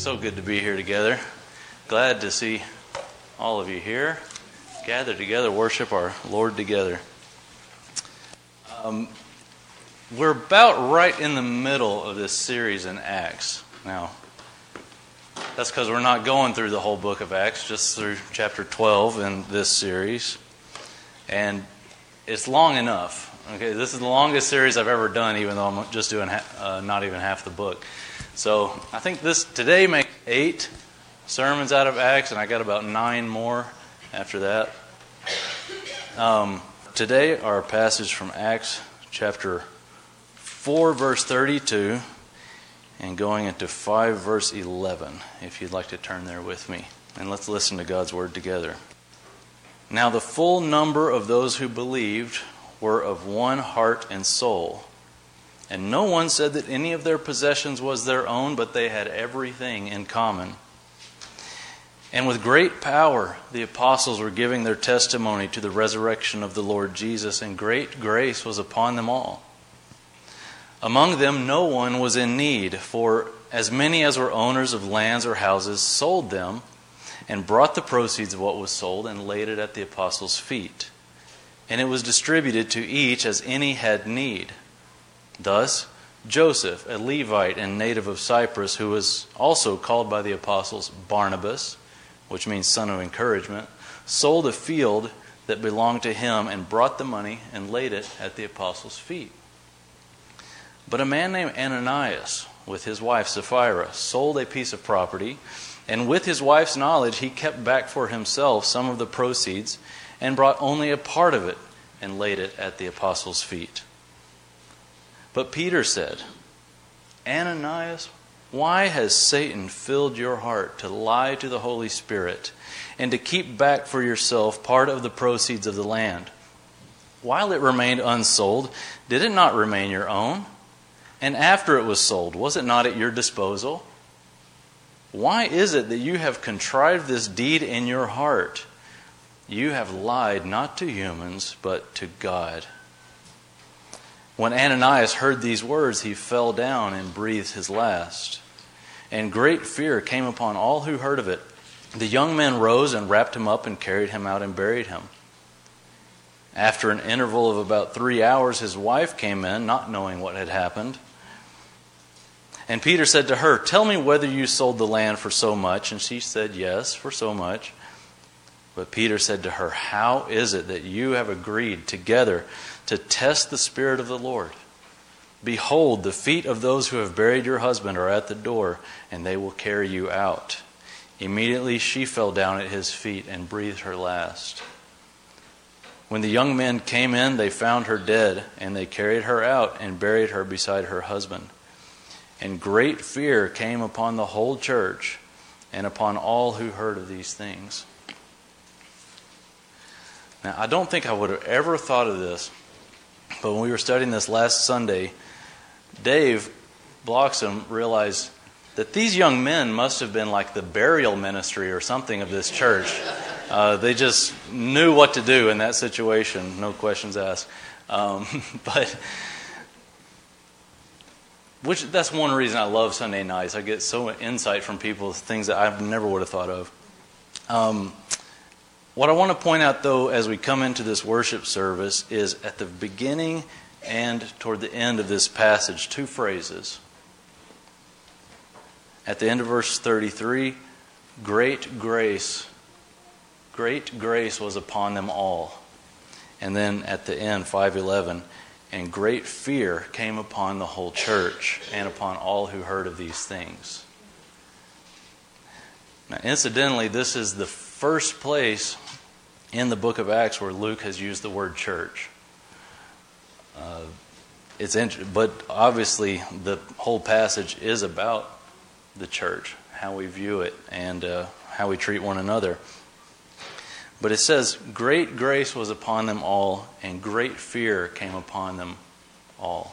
So good to be here together. Glad to see all of you here. Gather together, worship our Lord together. We're about right in the middle of this series in Acts. Now, that's because we're not going through the whole book of Acts, just through chapter 12 in this series. And it's long enough. Okay, this is the longest series I've ever done, even though I'm just doing not even half the book. So I think this today makes 8 sermons out of Acts, and I got about 9 more after that. Today, our passage from Acts chapter 4, verse 32, and going into 5, verse 11, if you'd like to turn there with me. And let's listen to God's word together. Now the full number of those who believed were of one heart and soul. And no one said that any of their possessions was their own, but they had everything in common. And with great power the apostles were giving their testimony to the resurrection of the Lord Jesus, and great grace was upon them all. Among them no one was in need, for as many as were owners of lands or houses sold them, and brought the proceeds of what was sold and laid it at the apostles' feet. And it was distributed to each as any had need. Thus, Joseph, a Levite and native of Cyprus, who was also called by the apostles Barnabas, which means son of encouragement, sold a field that belonged to him and brought the money and laid it at the apostles' feet. But a man named Ananias, with his wife Sapphira, sold a piece of property, and with his wife's knowledge he kept back for himself some of the proceeds and brought only a part of it and laid it at the apostles' feet. But Peter said, Ananias, why has Satan filled your heart to lie to the Holy Spirit and to keep back for yourself part of the proceeds of the land? While it remained unsold, did it not remain your own? And after it was sold, was it not at your disposal? Why is it that you have contrived this deed in your heart? You have lied not to humans, but to God. When Ananias heard these words, he fell down and breathed his last. And great fear came upon all who heard of it. The young men rose and wrapped him up and carried him out and buried him. After an interval of about 3 hours, his wife came in, not knowing what had happened. And Peter said to her, Tell me whether you sold the land for so much. And she said, Yes, for so much. But Peter said to her, How is it that you have agreed together to test the Spirit of the Lord? Behold, the feet of those who have buried your husband are at the door, and they will carry you out. Immediately she fell down at his feet and breathed her last. When the young men came in, they found her dead, and they carried her out and buried her beside her husband. And great fear came upon the whole church and upon all who heard of these things. Now, I don't think I would have ever thought of this, but when we were studying this last Sunday, Dave Bloxham realized that these young men must have been like the burial ministry or something of this church. They just knew what to do in that situation, no questions asked. That's one reason I love Sunday nights. I get so much insight from people, things that I never would have thought of. What I want to point out, though, as we come into this worship service is at the beginning and toward the end of this passage, 2 phrases. At the end of verse 33, great grace was upon them all. And then at the end, 5:11, and great fear came upon the whole church and upon all who heard of these things. Now, incidentally, this is the first place in the book of Acts where Luke has used the word church. But obviously the whole passage is about the church, how we view it, and how we treat one another. But it says, great grace was upon them all, and great fear came upon them all.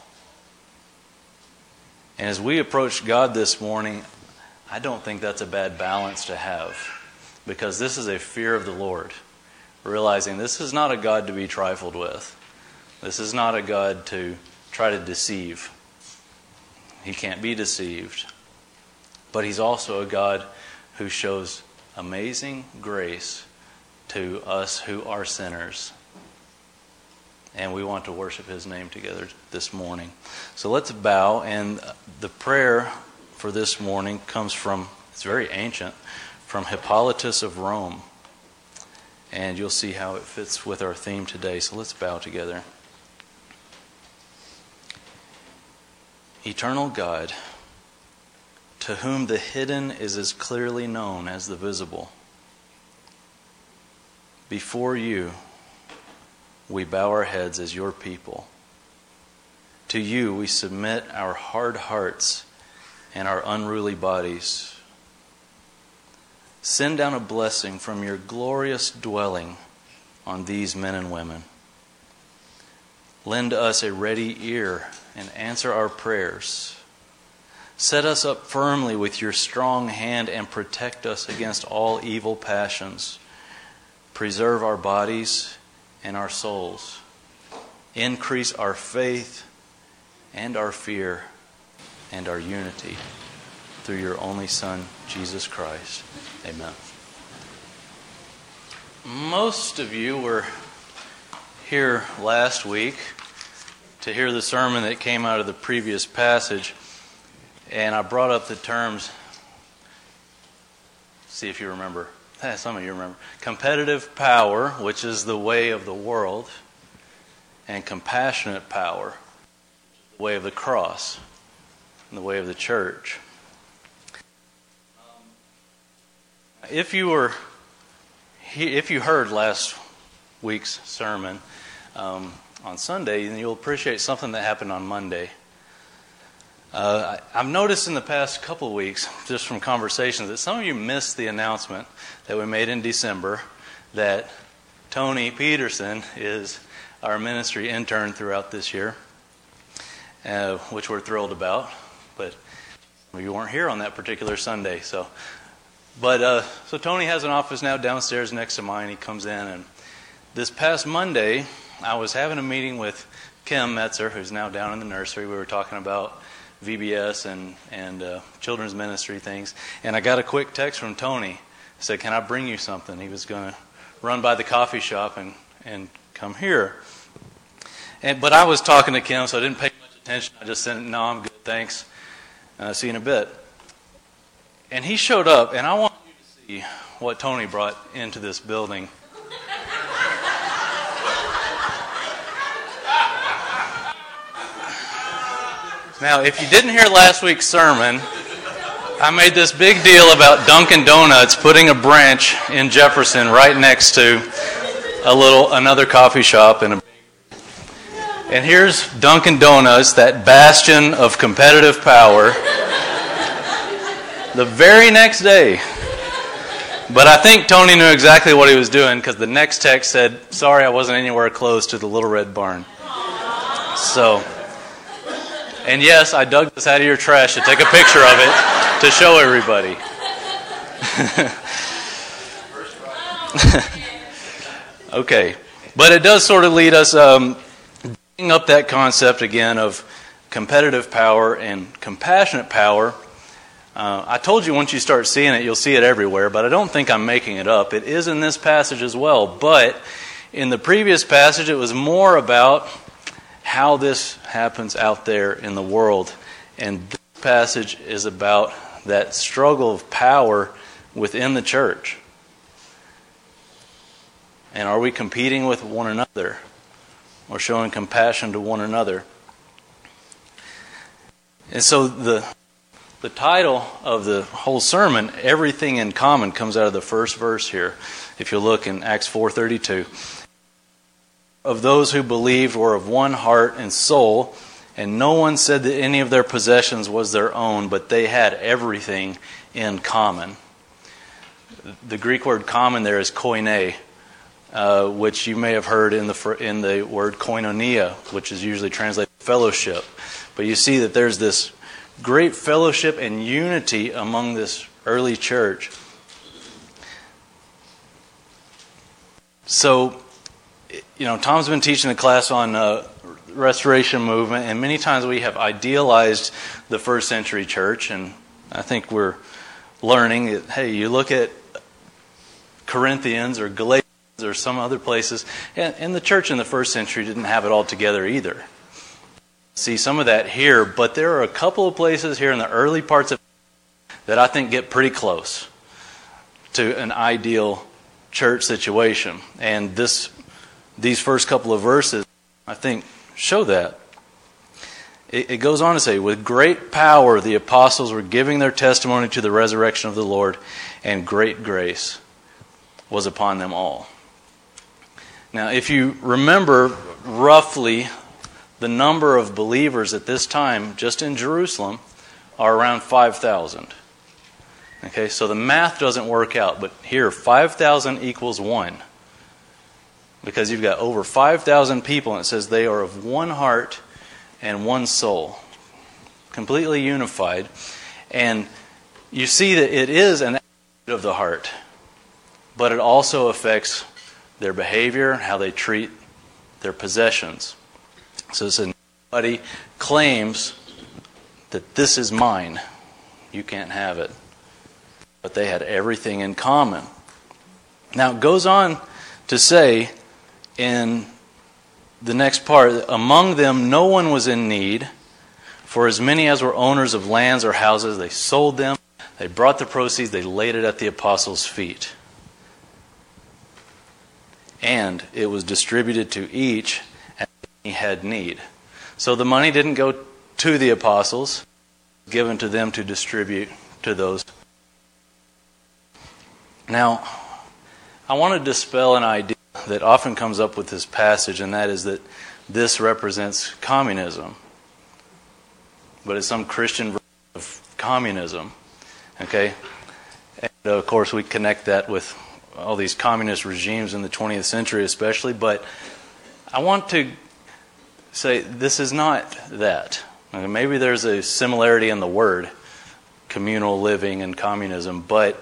And as we approach God this morning, I don't think that's a bad balance to have, because this is a fear of the Lord, realizing this is not a God to be trifled with. This is not a God to try to deceive. He can't be deceived. but He's also a God who shows amazing grace to us who are sinners. And we want to worship His name together this morning. So let's bow, and the prayer for this morning comes from, it's very ancient, from Hippolytus of Rome. And you'll see how it fits with our theme today. So let's bow together. Eternal God, to whom the hidden is as clearly known as the visible, before You we bow our heads as Your people. To You we submit our hard hearts and our unruly bodies. Send down a blessing from Your glorious dwelling on these men and women. Lend us a ready ear and answer our prayers. Set us up firmly with Your strong hand and protect us against all evil passions. Preserve our bodies and our souls. Increase our faith and our fear and our unity through Your only Son, Jesus Christ. Amen. Most of you were here last week to hear the sermon that came out of the previous passage, and I brought up the terms, see if you remember. Some of you remember. Competitive power, which is the way of the world, and compassionate power, the way of the cross, and the way of the church. If you heard last week's sermon on Sunday, then you'll appreciate something that happened on Monday. I've noticed in the past couple of weeks, just from conversations, that some of you missed the announcement that we made in December that Tony Peterson is our ministry intern throughout this year, which we're thrilled about. But you weren't here on that particular Sunday, so Tony has an office now downstairs next to mine. He comes in, and this past Monday, I was having a meeting with Kim Metzer, who's now down in the nursery. We were talking about VBS and children's ministry things, and I got a quick text from Tony. He said, "Can I bring you something?" He was going to run by the coffee shop and come here. But I was talking to Kim, so I didn't pay much attention. I just said, "No, I'm good, thanks. See you in a bit." And he showed up, and I want you to see what Tony brought into this building. Now, if you didn't hear last week's sermon, I made this big deal about Dunkin' Donuts putting a branch in Jefferson right next to another coffee shop and here's Dunkin' Donuts, that bastion of competitive power, the very next day. But I think Tony knew exactly what he was doing, because the next text said, "Sorry, I wasn't anywhere close to the Little Red Barn." And yes, I dug this out of your trash to take a picture of it to show everybody. Okay, but it does sort of lead us digging up that concept again of competitive power and compassionate power. I told you once you start seeing it, you'll see it everywhere, but I don't think I'm making it up. It is in this passage as well, but in the previous passage, it was more about how this happens out there in the world. And this passage is about that struggle of power within the church. And are we competing with one another or showing compassion to one another? And so the title of the whole sermon, Everything in Common, comes out of the first verse here. If you look in Acts 4:32. Of those who believed were of one heart and soul, and no one said that any of their possessions was their own, but they had everything in common. The Greek word common there is koine, which you may have heard in the word koinonia, which is usually translated fellowship. But you see that there's this great fellowship and unity among this early church. So, Tom's been teaching a class on Restoration Movement, and many times we have idealized the first century church, and I think we're learning that, hey, you look at Corinthians or Galatians or some other places, and the church in the first century didn't have it all together either. See some of that here, but there are a couple of places here in the early parts of that I think get pretty close to an ideal church situation. And these first couple of verses, I think, show that. It goes on to say, with great power the apostles were giving their testimony to the resurrection of the Lord, and great grace was upon them all. Now, if you remember roughly the number of believers at this time, just in Jerusalem, are around 5,000. Okay, so the math doesn't work out, but here, 5,000 equals 1. Because you've got over 5,000 people, and it says they are of one heart and one soul. Completely unified. And you see that it is an attitude of the heart, but it also affects their behavior, how they treat their possessions. So nobody claims that this is mine. You can't have it. But they had everything in common. Now it goes on to say in the next part, among them no one was in need, for as many as were owners of lands or houses, they sold them, they brought the proceeds, they laid it at the apostles' feet. And it was distributed to each as he had need. So the money didn't go to the apostles, it was given to them to distribute to those. Now, I want to dispel an idea that often comes up with this passage, and that is that this represents communism. But it's some Christian version of communism. Okay? And of course, we connect that with all these communist regimes in the 20th century especially, but I want to say this is not that. Okay, maybe there's a similarity in the word, communal living and communism, but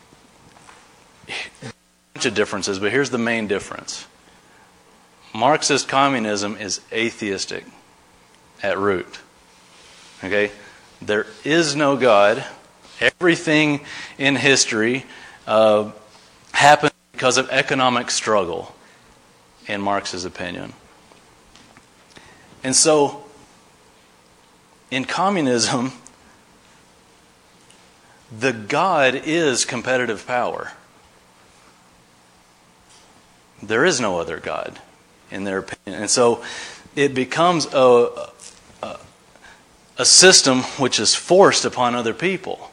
a bunch of differences, but here's the main difference. Marxist communism is atheistic at root. Okay? There is no God. Everything in history happened because of economic struggle, in Marx's opinion. And so, in communism, the God is competitive power. There is no other God, in their opinion. And so, it becomes a system which is forced upon other people.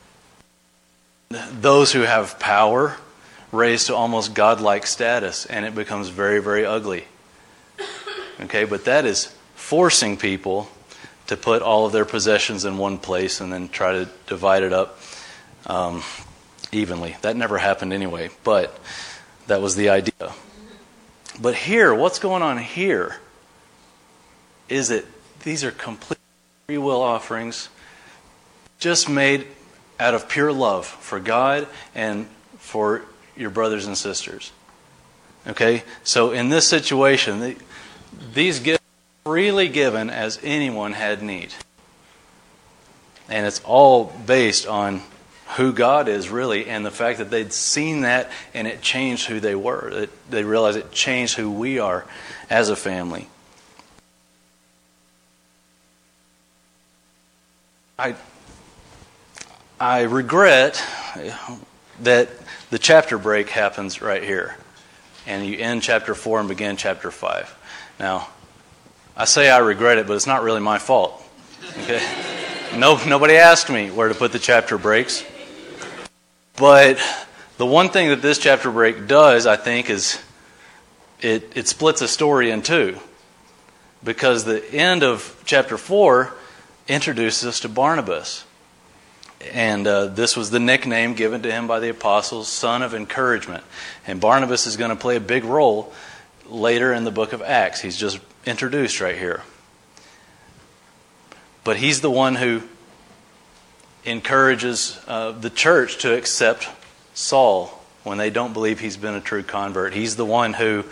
Those who have power raised to almost godlike status, and it becomes very, very ugly. Okay, but that is forcing people to put all of their possessions in one place and then try to divide it up evenly. That never happened anyway, but that was the idea. But here, what's going on here is that these are complete free will offerings just made out of pure love for God and for your brothers and sisters. Okay? So in this situation, these gifts are freely given as anyone had need. And it's all based on who God is, really, and the fact that they'd seen that and it changed who they were. They realized it changed who we are as a family. I regret that the chapter break happens right here. And you end chapter 4 and begin chapter 5. Now, I say I regret it, but it's not really my fault. Okay? Nobody asked me where to put the chapter breaks. But the one thing that this chapter break does, I think, is it splits a story in two. Because the end of chapter 4 introduces us to Barnabas. And this was the nickname given to him by the apostles, son of encouragement. And Barnabas is going to play a big role later in the book of Acts. He's just introduced right here. But he's the one who encourages the church to accept Saul when they don't believe he's been a true convert. He's the one who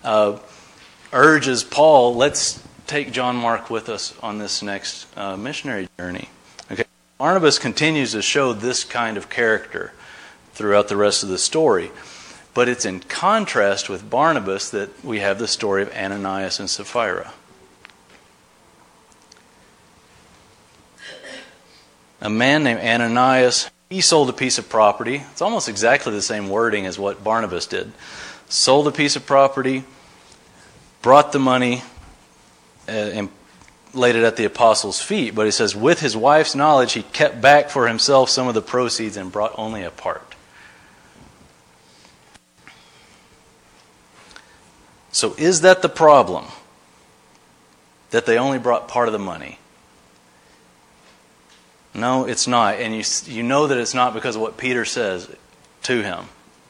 urges Paul, let's take John Mark with us on this next missionary journey. Okay, Barnabas continues to show this kind of character throughout the rest of the story. But it's in contrast with Barnabas that we have the story of Ananias and Sapphira. A man named Ananias, he sold a piece of property. It's almost exactly the same wording as what Barnabas did. Sold a piece of property, brought the money, and laid it at the apostles' feet. But he says, with his wife's knowledge, he kept back for himself some of the proceeds and brought only a part. So is that the problem? That they only brought part of the money? No, it's not. And you know that it's not because of what Peter says to him.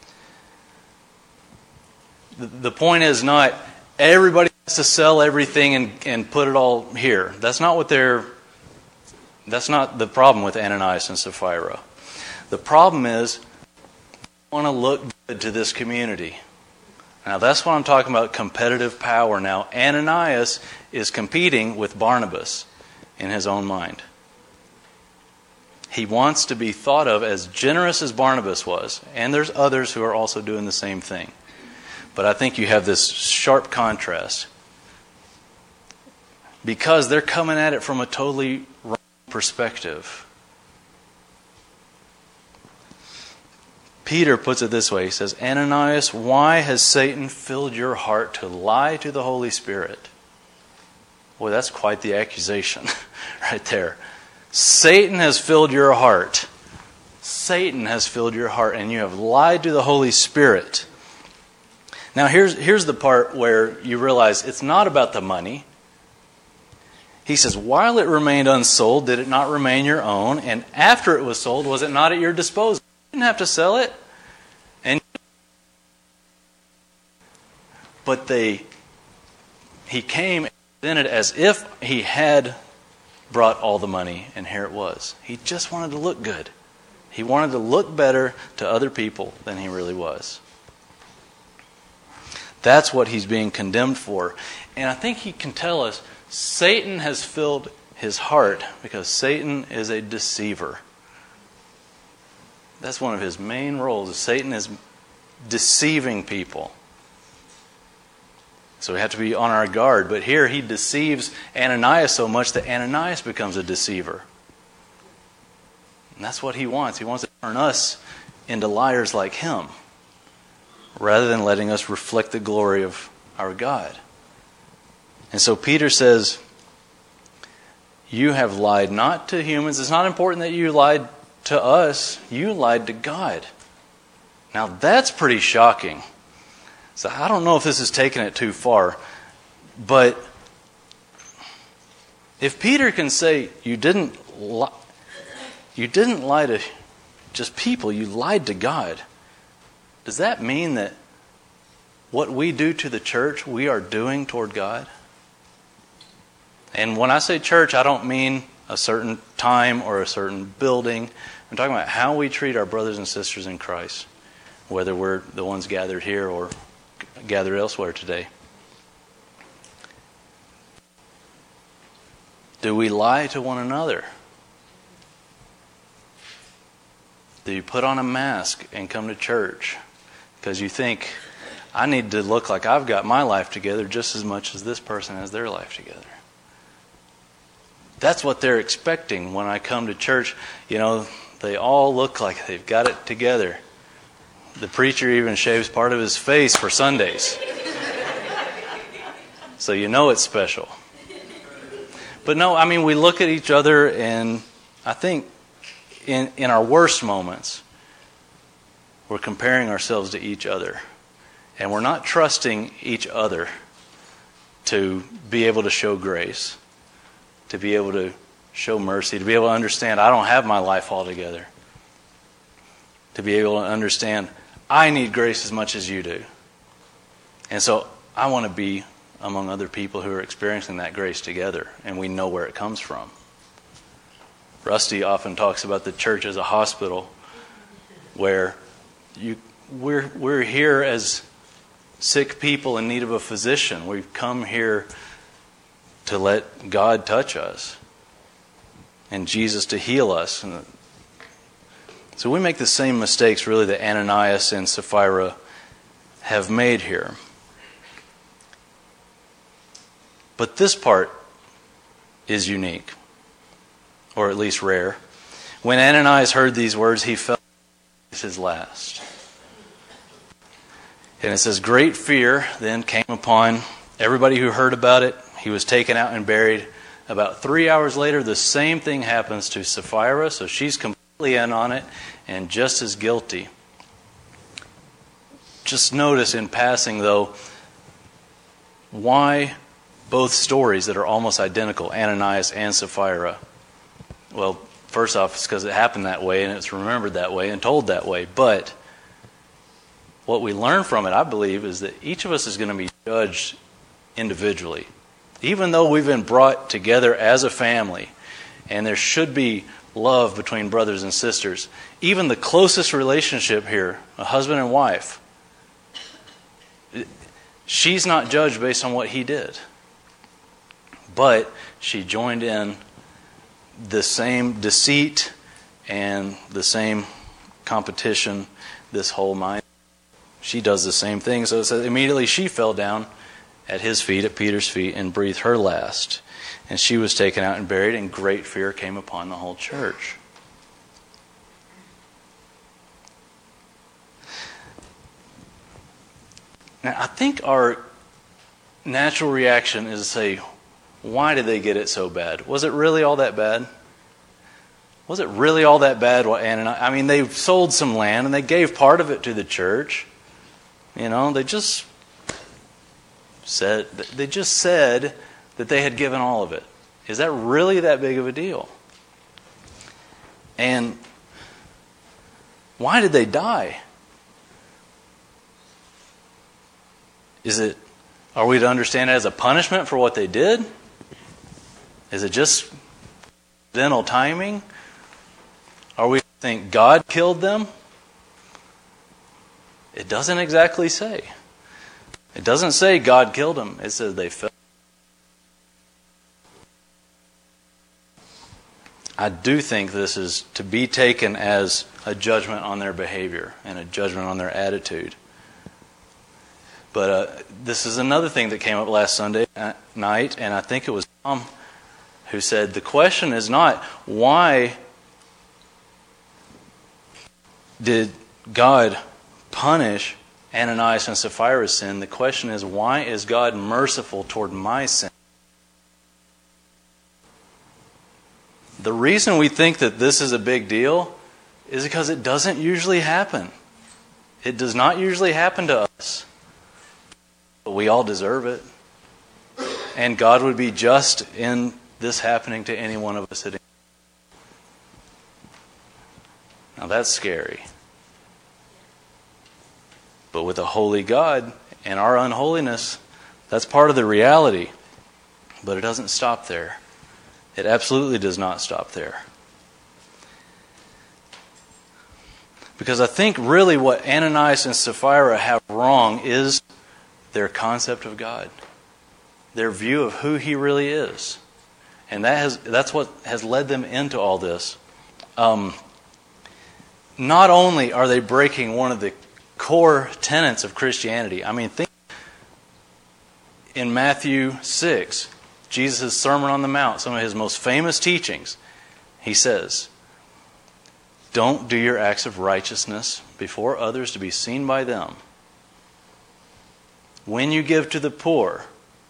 The point is not everybody has to sell everything and put it all here. That's not the problem with Ananias and Sapphira. The problem is they want to look good to this community. Now that's what I'm talking about, competitive power. Now Ananias is competing with Barnabas in his own mind. He wants to be thought of as generous as Barnabas was. And there's others who are also doing the same thing. But I think you have this sharp contrast. Because they're coming at it from a totally wrong perspective. Peter puts it this way. He says, Ananias, why has Satan filled your heart to lie to the Holy Spirit? Boy, that's quite the accusation right there. Satan has filled your heart. Satan has filled your heart, and you have lied to the Holy Spirit. Now here's the part where you realize it's not about the money. He says, while it remained unsold, did it not remain your own? And after it was sold, was it not at your disposal? You didn't have to sell it. But he came and presented as if he had brought all the money, and here it was. He just wanted to look good. He wanted to look better to other people than he really was. That's what he's being condemned for. And I think he can tell us Satan has filled his heart because Satan is a deceiver. That's one of his main roles. Satan is deceiving people. So we have to be on our guard. But here he deceives Ananias so much that Ananias becomes a deceiver. And that's what he wants. He wants to turn us into liars like him, rather than letting us reflect the glory of our God. And so Peter says, you have lied not to humans. It's not important that you lied to us. You lied to God. Now that's pretty shocking. So I don't know if this is taking it too far, but if Peter can say you didn't lie to just people, you lied to God, does that mean that what we do to the church, we are doing toward God? And when I say church, I don't mean a certain time or a certain building. I'm talking about how we treat our brothers and sisters in Christ, whether we're the ones gathered here or gathered elsewhere today. Do we lie to one another? Do you put on a mask and come to church because you think, I need to look like I've got my life together just as much as this person has their life together? That's what they're expecting when I come to church. You know, they all look like they've got it together. The preacher even shaves part of his face for Sundays. So you know it's special. But no, I mean, we look at each other, and I think in our worst moments, we're comparing ourselves to each other. And we're not trusting each other to be able to show grace, to be able to show mercy, to be able to understand I don't have my life all together, to be able to understand I need grace as much as you do. And so I want to be among other people who are experiencing that grace together, and we know where it comes from. Rusty often talks about the church as a hospital where we're here as sick people in need of a physician. We've come here to let God touch us. and Jesus to heal us. So we make the same mistakes, really, that Ananias and Sapphira have made here. But this part is unique, or at least rare. When Ananias heard these words, he felt his last. And it says, great fear then came upon everybody who heard about it. He was taken out and buried. About 3 hours later, the same thing happens to Sapphira, so she's completely in on it and just as guilty. Just notice in passing, though, why both stories that are almost identical, Ananias and Sapphira. Well, first off, it's because it happened that way and it's remembered that way and told that way. But what we learn from it, I believe, is that each of us is going to be judged individually. Even though we've been brought together as a family, and there should be love between brothers and sisters, even the closest relationship here, a husband and wife, she's not judged based on what he did. But she joined in the same deceit and the same competition, this whole mind. She does the same thing. So it says immediately she fell down at his feet, at Peter's feet, and breathed her last. And she was taken out and buried, and great fear came upon the whole church. Now, I think our natural reaction is to say, why did they get it so bad? Was it really all that bad? Was it really all that bad? I mean, they sold some land, and they gave part of it to the church. You know, they just said that they had given all of it. Is that really that big of a deal? And why did they die? Are we to understand it as a punishment for what they did? Is it just dental timing? Are we to think God killed them? It doesn't exactly say. It doesn't say God killed them. It says they fell. I do think this is to be taken as a judgment on their behavior and a judgment on their attitude. But this is another thing that came up last Sunday night, and I think it was Tom who said, the question is not why did God punish Ananias and Sapphira's sin. The question is, why is God merciful toward my sin? The reason we think that this is a big deal is because it doesn't usually happen. It does not usually happen to us. But we all deserve it. And God would be just in this happening to any one of us. Now that's scary. But with a holy God and our unholiness, that's part of the reality. But it doesn't stop there. It absolutely does not stop there. Because I think really what Ananias and Sapphira have wrong is their concept of God. Their view of who He really is. And that's what has led them into all this. Not only are they breaking one of the core tenets of Christianity. I mean, think in Matthew 6, Jesus' Sermon on the Mount, some of His most famous teachings. He says, don't do your acts of righteousness before others to be seen by them. When you give to the poor,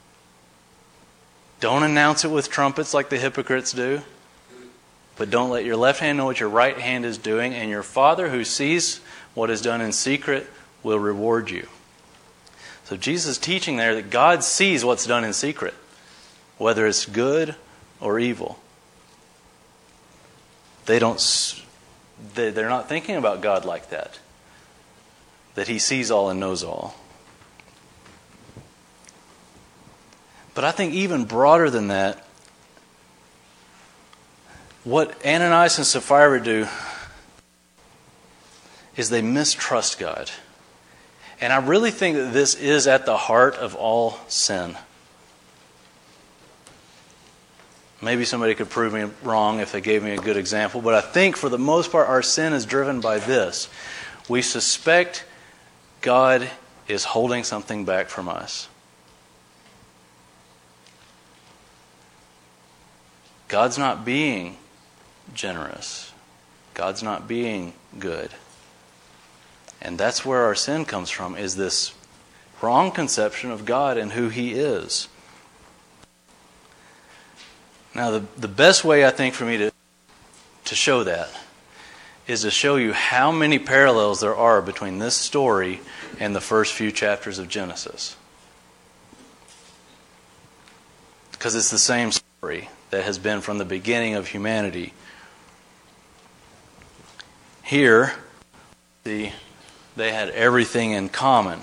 don't announce it with trumpets like the hypocrites do. But don't let your left hand know what your right hand is doing, and your Father who sees what is done in secret will reward you. So Jesus is teaching there that God sees what's done in secret, whether it's good or evil. They're not thinking about God like that. That He sees all and knows all. But I think even broader than that, what Ananias and Sapphira do is they mistrust God. And I really think that this is at the heart of all sin. Maybe somebody could prove me wrong if they gave me a good example, but I think for the most part our sin is driven by this. We suspect God is holding something back from us. God's not being generous. God's not being good. And that's where our sin comes from, is this wrong conception of God and who He is. Now, the best way, I think, for me to show that is to show you how many parallels there are between this story and the first few chapters of Genesis. Because it's the same story that has been from the beginning of humanity. Here, they had everything in common.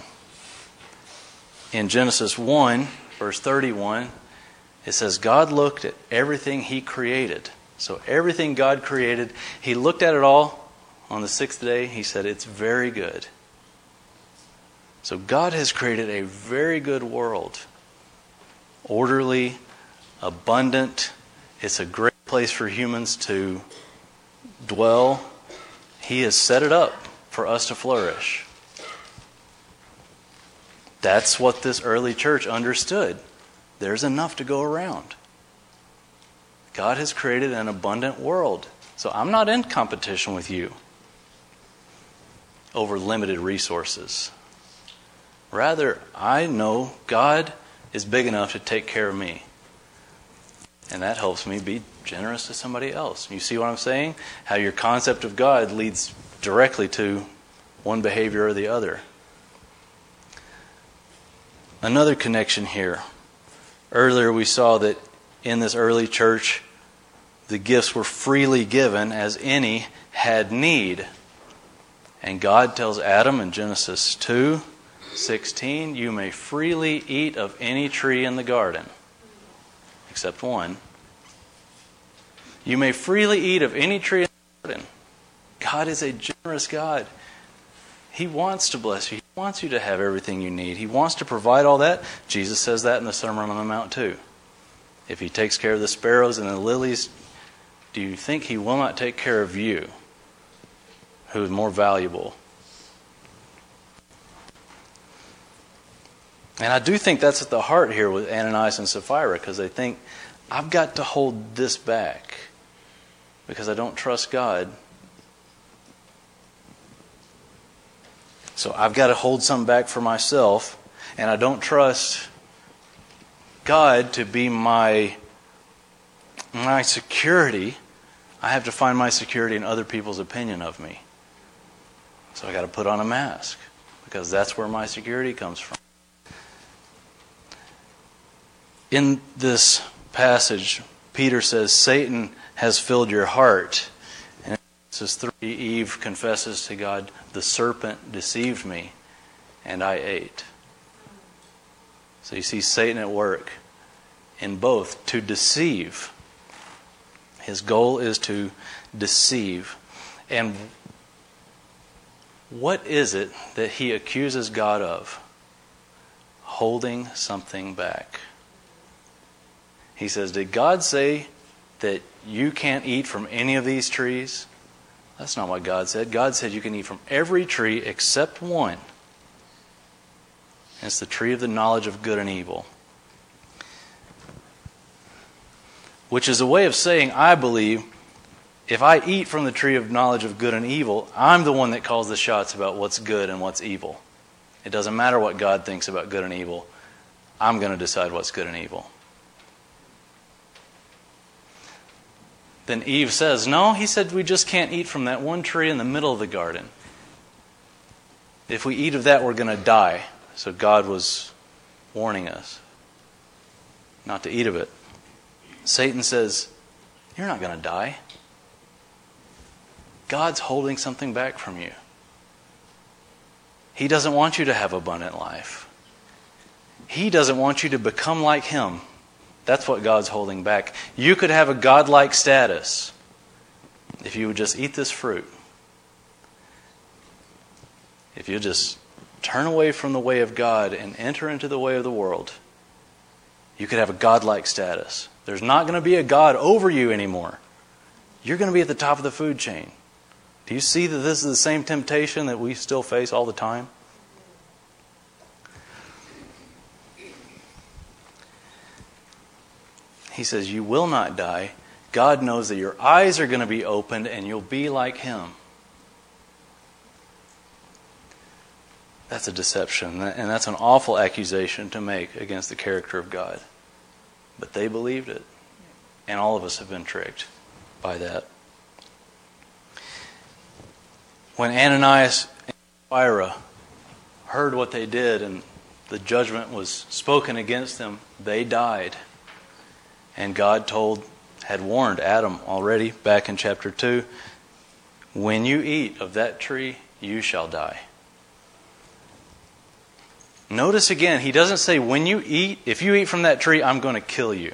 In Genesis 1, verse 31, it says, God looked at everything He created. So everything God created, He looked at it all on the sixth day. He said, it's very good. So God has created a very good world. Orderly, abundant. It's a great place for humans to dwell. He has set it up for us to flourish. That's what this early church understood. There's enough to go around. God has created an abundant world. So I'm not in competition with you over limited resources. Rather, I know God is big enough to take care of me. And that helps me be generous to somebody else. You see what I'm saying? How your concept of God leads directly to one behavior or the other. Another connection here. Earlier we saw that in this early church, the gifts were freely given as any had need. And God tells Adam in Genesis 2:16, you may freely eat of any tree in the garden, except one. You may freely eat of any tree in the garden. God is a generous God. He wants to bless you. He wants you to have everything you need. He wants to provide all that. Jesus says that in the Sermon on the Mount too. If He takes care of the sparrows and the lilies, do you think He will not take care of you, who is more valuable? And I do think that's at the heart here with Ananias and Sapphira, because they think, I've got to hold this back because I don't trust God. So I've got to hold something back for myself, and I don't trust God to be my security. I have to find my security in other people's opinion of me. So I got to put on a mask, because that's where my security comes from. In this passage, Peter says, Satan has filled your heart. And in Genesis 3, Eve confesses to God, the serpent deceived me, and I ate. So you see Satan at work in both, to deceive. His goal is to deceive. And what is it that he accuses God of? Holding something back. He says, did God say that you can't eat from any of these trees? That's not what God said. God said you can eat from every tree except one. And it's the tree of the knowledge of good and evil. Which is a way of saying, I believe, if I eat from the tree of knowledge of good and evil, I'm the one that calls the shots about what's good and what's evil. It doesn't matter what God thinks about good and evil. I'm going to decide what's good and evil. Then Eve says, no, he said we just can't eat from that one tree in the middle of the garden. If we eat of that, we're going to die. So God was warning us not to eat of it. Satan says, you're not going to die. God's holding something back from you. He doesn't want you to have abundant life. He doesn't want you to become like Him. That's what God's holding back. You could have a godlike status if you would just eat this fruit. If you just turn away from the way of God and enter into the way of the world, you could have a godlike status. There's not going to be a God over you anymore. You're going to be at the top of the food chain. Do you see that this is the same temptation that we still face all the time? He says, you will not die. God knows that your eyes are going to be opened and you'll be like Him. That's a deception, and that's an awful accusation to make against the character of God. But they believed it, and all of us have been tricked by that. When Ananias and Sapphira heard what they did and the judgment was spoken against them, they died. And God had warned Adam already back in chapter 2, when you eat of that tree, you shall die. Notice again, he doesn't say, when you eat, if you eat from that tree, I'm going to kill you.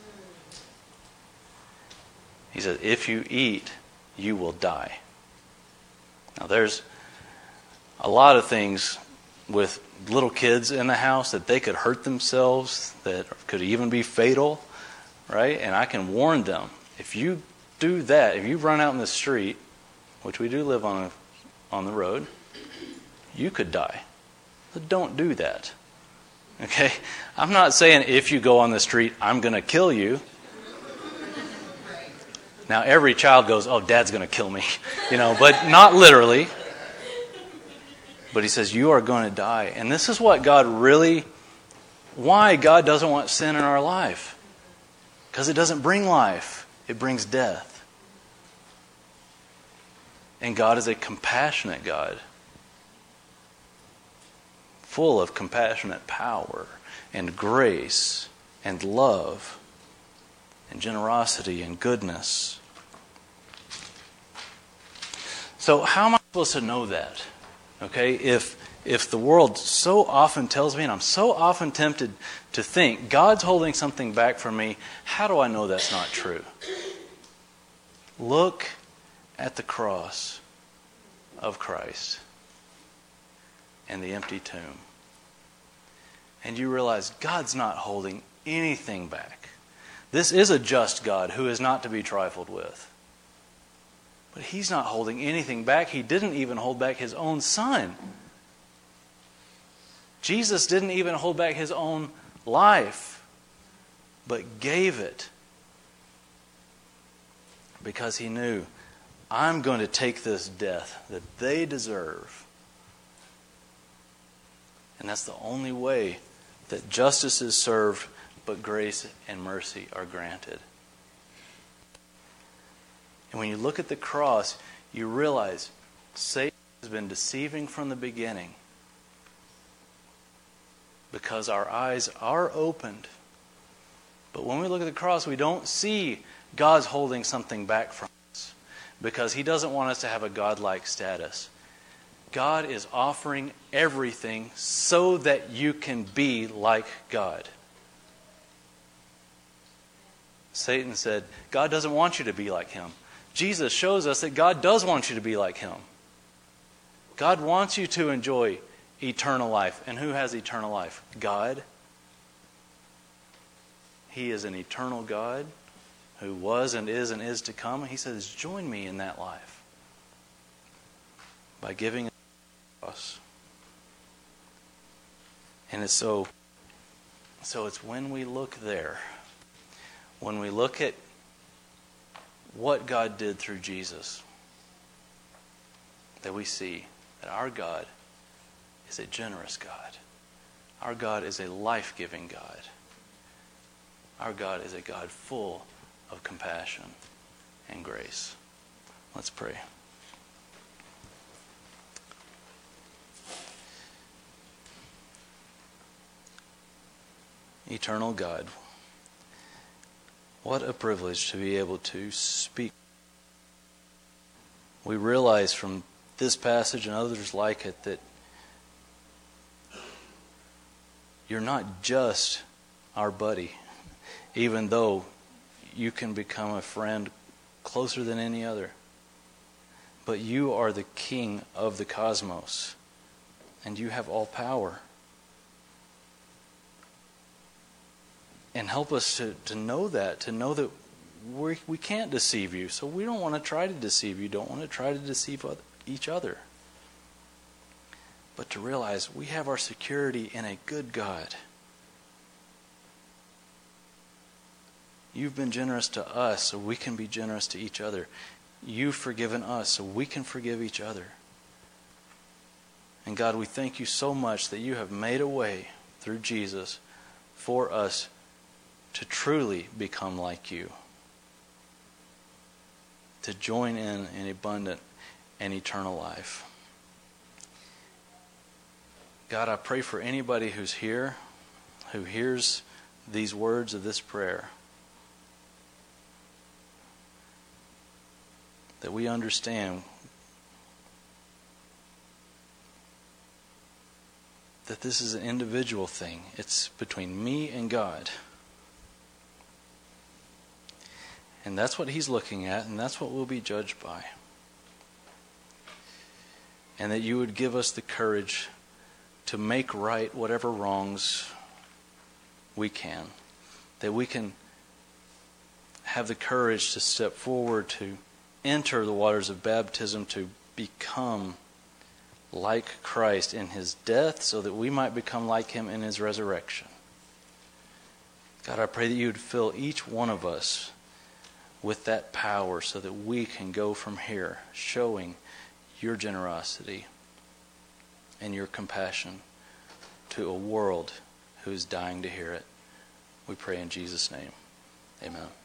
He says, if you eat, you will die. Now there's a lot of things with little kids in the house that they could hurt themselves, that could even be fatal, right? And I can warn them, if you do that, if you run out in the street, which we do live on the road, you could die. But don't do that. Okay? I'm not saying if you go on the street, I'm going to kill you. Now every child goes, oh, Dad's going to kill me. But not literally. But he says, you are going to die. And this is what why God doesn't want sin in our life. Because it doesn't bring life. It brings death. And God is a compassionate God. Full of compassionate power and grace and love and generosity and goodness. So how am I supposed to know that? Okay, if the world so often tells me, and I'm so often tempted to think, God's holding something back from me, how do I know that's not true? Look at the cross of Christ and the empty tomb. And you realize God's not holding anything back. This is a just God who is not to be trifled with. But He's not holding anything back. He didn't even hold back His own Son. Jesus didn't even hold back His own life, but gave it because He knew, I'm going to take this death that they deserve. And that's the only way that justice is served, but grace and mercy are granted. And when you look at the cross, you realize Satan has been deceiving from the beginning because our eyes are opened. But when we look at the cross, we don't see God's holding something back from us because He doesn't want us to have a godlike status. God is offering everything so that you can be like God. Satan said, God doesn't want you to be like Him. Jesus shows us that God does want you to be like Him. God wants you to enjoy eternal life. And who has eternal life? God. He is an eternal God who was and is to come. He says, join me in that life by giving us. And it's so it's when we look there, when we look at what God did through Jesus, that we see that our God is a generous God. Our God is a life-giving God. Our God is a God full of compassion and grace. Let's pray. Eternal God, what a privilege to be able to speak. We realize from this passage and others like it that you're not just our buddy, even though you can become a friend closer than any other. But you are the King of the cosmos, and you have all power. And help us to know that we can't deceive you. So we don't want to try to deceive you, don't want to try to deceive each other. But to realize we have our security in a good God. You've been generous to us, so we can be generous to each other. You've forgiven us, so we can forgive each other. And God, we thank you so much that you have made a way through Jesus for us to truly become like you. To join in abundant and eternal life. God, I pray for anybody who's here, who hears these words of this prayer, that we understand that this is an individual thing. It's between me and God. And that's what He's looking at, and that's what we'll be judged by. And that you would give us the courage to make right whatever wrongs we can. That we can have the courage to step forward, to enter the waters of baptism, to become like Christ in His death, so that we might become like Him in His resurrection. God, I pray that you would fill each one of us with that power so that we can go from here showing your generosity and your compassion to a world who is dying to hear it. We pray in Jesus' name. Amen.